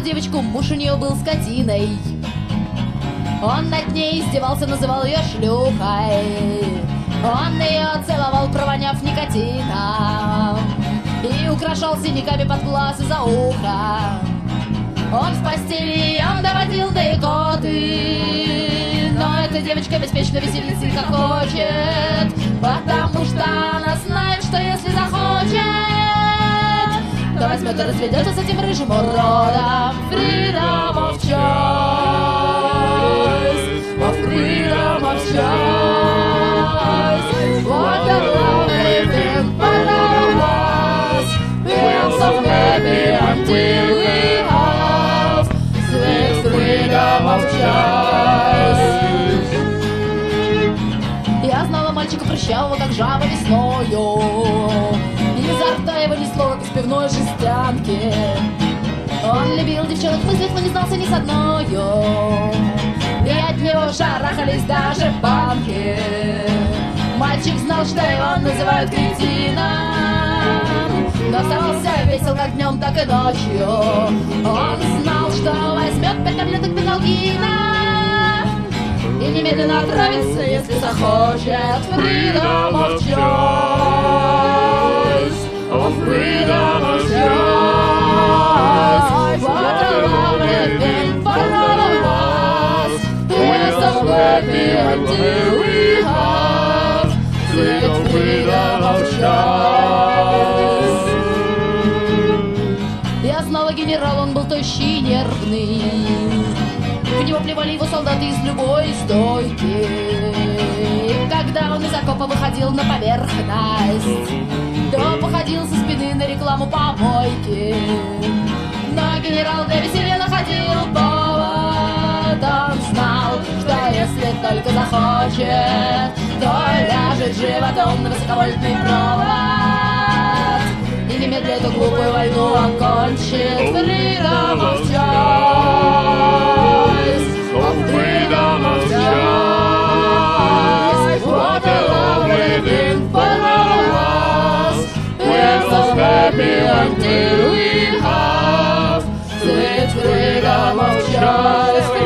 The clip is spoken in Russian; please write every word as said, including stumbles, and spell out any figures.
девочку, муж у нее был скотиной. Он над ней издевался, называл ее шлюхой. Он ее целовал, провоняв никотином, и украшал синяками под глаз и за ухо. Он в постели, он доводил до икоты, но эта девочка беспечно весельница как хочет, потому что она знает, что если захочет, то возьмет и разведется с этим рыжим уродом. Freedom of choice, of freedom of choice. What a lovely thing for us. We are so happy until we have sweet freedom of choice. Я знала мальчика прыщавого, как жаба весною. Изо рта его несло, как из пивной жестянки. Он любил девчонок в мыслях, но не знался ни с одною, и от него шарахались даже банки. Мальчик знал, что его называют кретином, но оставался весел как днем, так и ночью. Он знал, что возьмет пять таблеток пеналгина и немедленно отравится, если захочет. Freedom of choice, of freedom of choice. What a lovely thing for all of us. We're so happy until we have sweet freedom of choice. Я знала генерал, он был тощий и нервный. В него плевали его солдаты из любой стойки. И когда он из окопа выходил на поверхность, то походил со спины на рекламу помойки. Но генерал для веселья находил повод. Он знал, что если только захочет, то ляжет животом на высоковольтный провод и немедленно эту глупую войну окончит. Freedom of choice, of freedom of choice. What a lovely thing for all of us. We're so happy until we have sweet freedom of choice.